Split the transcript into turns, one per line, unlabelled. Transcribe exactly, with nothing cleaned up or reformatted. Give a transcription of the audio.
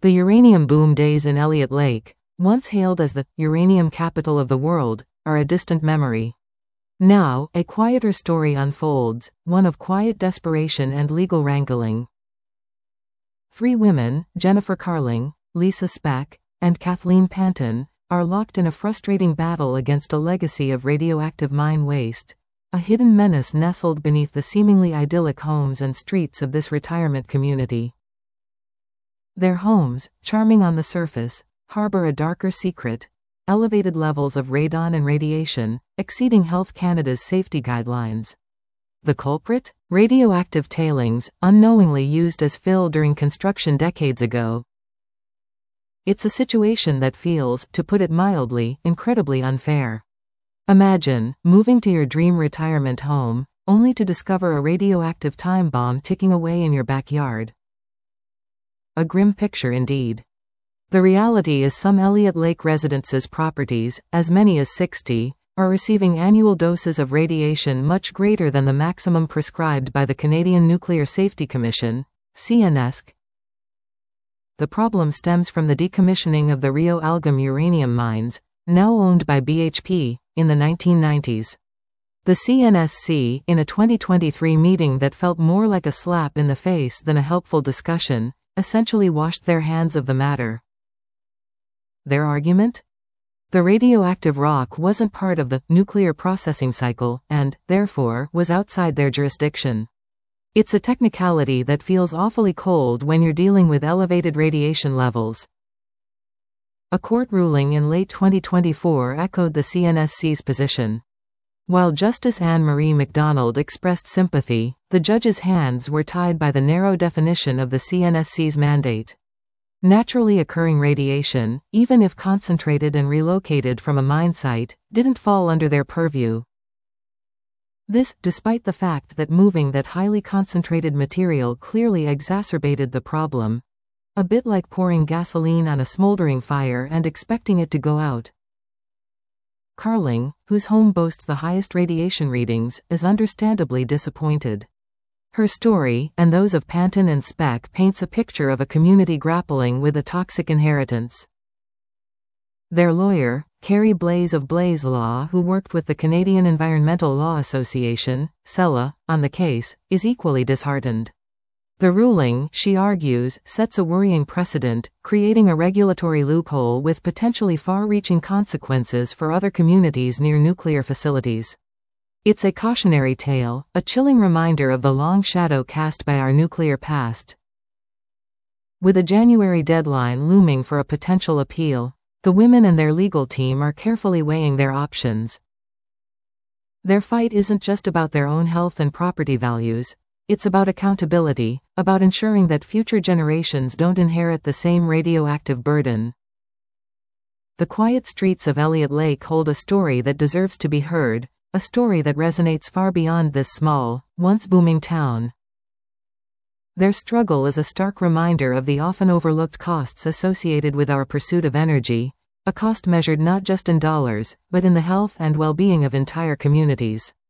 The uranium boom days in Elliott Lake, once hailed as the uranium capital of the world, are a distant memory. Now, a quieter story unfolds, one of quiet desperation and legal wrangling. Three women, Jennifer Carling, Lisa Speck, and Kathleen Panton, are locked in a frustrating battle against a legacy of radioactive mine waste, a hidden menace nestled beneath the seemingly idyllic homes and streets of this retirement community. Their homes, charming on the surface, harbor a darker secret: elevated levels of radon and radiation, exceeding Health Canada's safety guidelines. The culprit? Radioactive tailings, unknowingly used as fill during construction decades ago. It's a situation that feels, to put it mildly, incredibly unfair. Imagine moving to your dream retirement home, only to discover a radioactive time bomb ticking away in your backyard. A grim picture indeed. The reality is some Elliott Lake residences' properties, as many as sixty, are receiving annual doses of radiation much greater than the maximum prescribed by the Canadian Nuclear Safety Commission, C N S C. The problem stems from the decommissioning of the Rio Algum uranium mines, now owned by B H P, in the nineteen nineties. The C N S C, in a twenty twenty-three meeting that felt more like a slap in the face than a helpful discussion, essentially washed their hands of the matter. Their argument? The radioactive rock wasn't part of the nuclear processing cycle and, therefore, was outside their jurisdiction. It's a technicality that feels awfully cold when you're dealing with elevated radiation levels. A court ruling in late twenty twenty-four echoed the C N S C's position. While Justice Anne-Marie MacDonald expressed sympathy, the judge's hands were tied by the narrow definition of the C N S C's mandate. Naturally occurring radiation, even if concentrated and relocated from a mine site, didn't fall under their purview. This, despite the fact that moving that highly concentrated material clearly exacerbated the problem. A bit like pouring gasoline on a smoldering fire and expecting it to go out. Carling, whose home boasts the highest radiation readings, is understandably disappointed. Her story, and those of Panton and Speck, paints a picture of a community grappling with a toxic inheritance. Their lawyer, Carrie Blaze of Blaze Law, who worked with the Canadian Environmental Law Association, C E L A, on the case, is equally disheartened. The ruling, she argues, sets a worrying precedent, creating a regulatory loophole with potentially far-reaching consequences for other communities near nuclear facilities. It's a cautionary tale, a chilling reminder of the long shadow cast by our nuclear past. With a January deadline looming for a potential appeal, the women and their legal team are carefully weighing their options. Their fight isn't just about their own health and property values. It's about accountability, about ensuring that future generations don't inherit the same radioactive burden. The quiet streets of Elliott Lake hold a story that deserves to be heard, a story that resonates far beyond this small, once booming town. Their struggle is a stark reminder of the often overlooked costs associated with our pursuit of energy, a cost measured not just in dollars, but in the health and well-being of entire communities.